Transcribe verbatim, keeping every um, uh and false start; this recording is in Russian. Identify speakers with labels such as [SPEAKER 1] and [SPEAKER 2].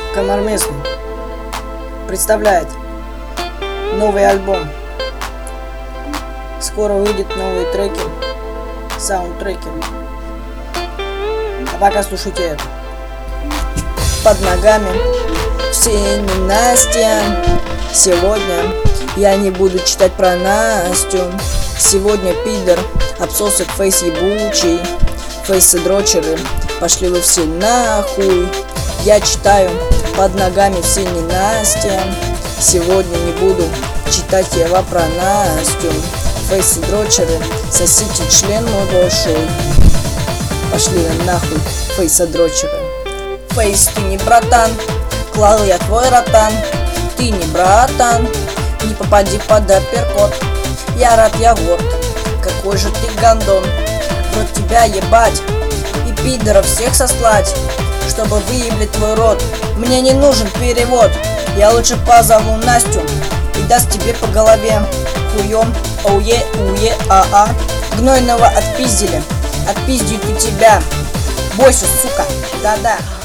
[SPEAKER 1] Комар Местный представляет новый альбом. Скоро выйдет новые треки, саундтреки. А пока слушайте это. Под ногами все ненастья. Сегодня я не буду читать про Настю. Сегодня пидор, обсосок фейс ебучий. Фейсы-дрочеры, пошли вы все нахуй. Я читаю под ногами все ненастья. Сегодня не буду читать я про Настю. Фейсы-дрочеры, сосите член мой большой. Пошли вы нахуй, фейсы-дрочеры. Фейс, ты не братан, клал я твой ротан. Ты не братан, не попади под апперкот. Я рад, я горд, какой же ты гандон. Рот тебя ебать и пидоров всех сослать, чтобы выебли твой рот. Мне не нужен перевод, я лучше позову Настю и даст тебе по голове хуем. Оуе, уе, а-а. Гнойного отпиздили, отпиздят и тебя. Бойся, сука, да-да.